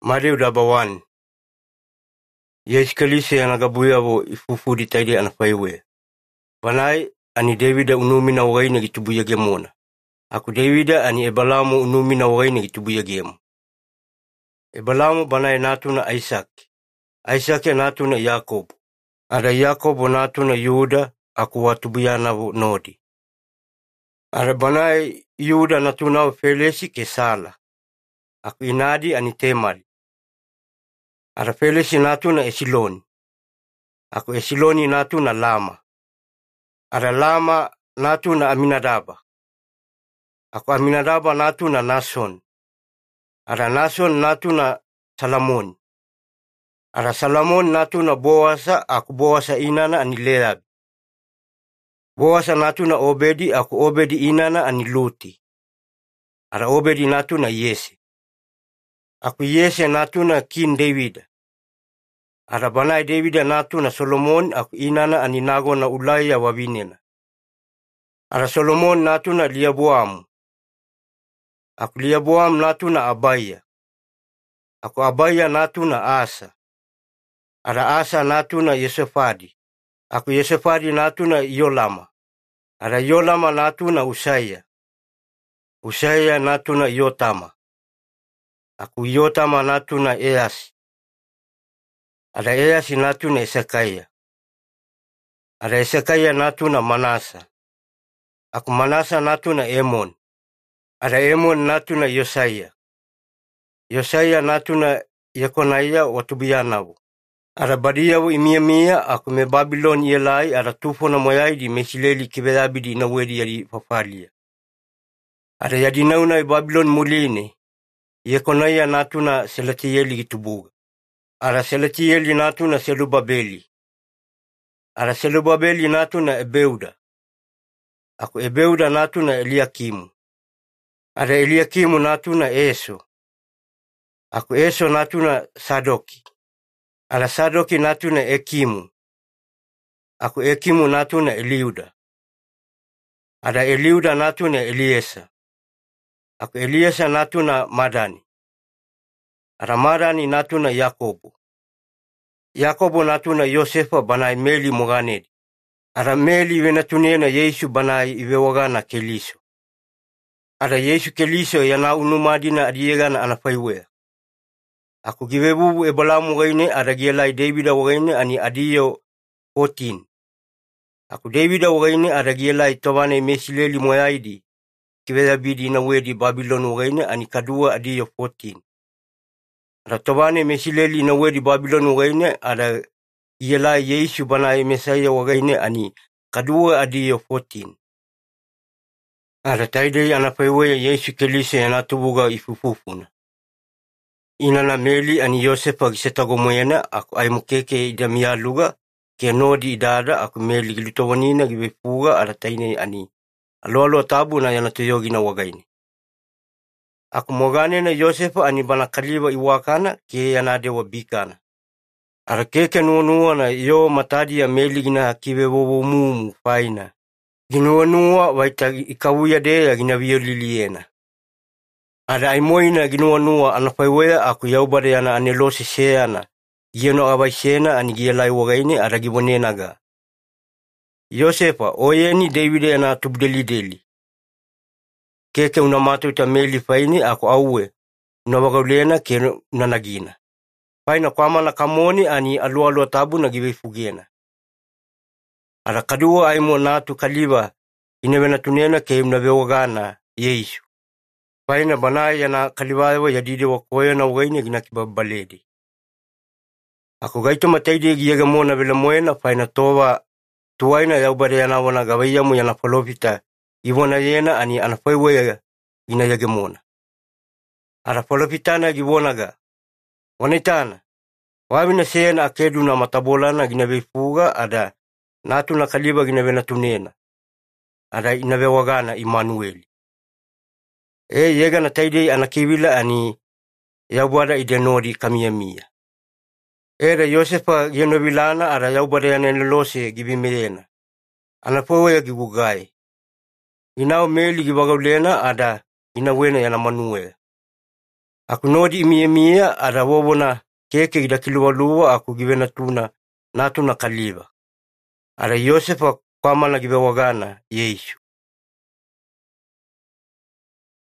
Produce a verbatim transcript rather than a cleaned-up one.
Matthew number one. Yesu Kristo yanagabuya vo ifufudi taide anafaiwe. Banai ani Davida unumina wagaine gitubuya gemona. Aku Davida ani Ebalamu unumina wagaine gitubuya gemu. Ebalamu banai natuna Isaac. Isaac natuna Yakob. Ada Yakob natuna Yuda aku watubuya navo nodi. Ada banai Yuda natuna Felesi ke Sala. Aku inadi ani Temari. Ada Felesi natuna Esiloni. Aku Esiloni natuna Lama. Ada Lama natuna Aminadaba. Aku Aminadaba natuna Nason. Ada Nason natuna Salamon. Ada Salamon natuna Boasa, aku Boasa inana ani Leab. Boasa natuna Obedi, aku Obedi inana ani Luti. Ada Obedi natuna Yese. Aku Yese natuna King David. Ada banai David natuna Solomon, aku inana ani nago na Ulaya wabinena. Ada Solomon natuna Liaboam. Aku Liaboam natuna Abaya. Aku Abaya natuna Asa. Ada Asa natuna Yosefadi. Aku Yosefadi natuna Yolama. Ada Yolama natuna Usaya. Usaya natuna Yotama. Aku Yotama natuna Eas. Ada Eas natuna Esekaya. Ada Esekaya natuna Manasa. Aku Manasa natuna Emon. Ada Emon natuna Yosaya. Yosaya natuna Yekonaya watubiyanavu. Ada badiyavu imia aku me Babylon yelai ada tufona moyai di mesileli kibedabidi inawedi yadi fafalia. Ada yadinauna Babylon muline. Yekonaya natuna Selatiyeli gitubuga. Ada Selatiyeli natuna Selubabeli. Ada Selubabeli natuna Ebeuda. Aku Ebeuda natuna Eliakimu. Ada Eliakimu natuna Eso. Aku Eso natuna Sadoki. Ada Sadoki natuna Ekimu. Aku Ekimu natuna Eliuda. Ada Eliuda natuna Eliesa. Aku Eliesa natuna Madani. Ada Madani natuna Yakobo. Yakobo natuna Yosefa banai Meli moganedi. Ada Meli venatunena Yesu banai iwewagana Keliso. Ada Yesu Keliso yana unumadina adiyegana anafaiwea. Aku givebubu Ebalamu wagaine ada gielai Davida wagaine ani adiyo fourteen. Aku Davida wagaine ada gielai towane mesileli moyaidi. Kibedabidi na wedi Babylon wagaine ani kadua adiyo fourteen. Ada towane mesileli na wedi Babylon wagaine ada gielai Yesu banai Mesaya wagaine ani kadua adiyo fourteen. Ada taidei anafaiwea Yesu Keliso yanatubuga ifufufuna. Inana Meli ani Yosefa gisetago moyena aku ai mukeke idamia luga ke nodi idada aku Meli gilutowanina gibefuga ada taine ani alolo tabu na yanatoyogi na wagaine. Aku mogane na Yosefa ani bana kaliba iwakana ke yanade wabikana. Ada keke nuanua na yo matadi ya Meli gina kibe bobo mumu faina. Ginuanua waita ikawuya deya gina violiliena. Ada aimoina ginuanua anafaiwea aku yaubada yana anelosi seana. Gieno abaisena ani gielai wagaine ada gibonenaga. Yosefa, oyeni David yana tubdeli deli. Keke unamatu ita Meli faini aku auwe. Unawagaulena ke unanagina. Faina kwama na kamoni ani alua alua tabu na gibefugena. Ada kadua aimo natu kaliba inewena tunena ke unawewagana Yesu. Faina banai yana kalibawa yadide wakoya na wagaine gina kibabaledi. Aku gaito mataide giyaga mona vela moena faina towa tuwaina yaubare yana wana gawayamu yana falopita iwona yena ani anafaiwaya gina yaga mona. Ada falopitana giwonaga. Wanitana. Wabina sena akedu na matabolana gina befuga ada natu na kaliba gina vena tunena. Ada inawewagana Immanueli. E yega na taide anakibila ani yaubada idenori kamiyamia. Era Yosefa yenobilana ada yaubada yanelose gibimeyena. Anapoya gibugai. Inao Meli gibagaulena ada inawena yana manuwe. Aku nodi imie mia ada wobona keke ida kiluwa-luwa aku giwena tuna natuna kaliva. Ada Yosefa kwamana giwe wagana Yesu.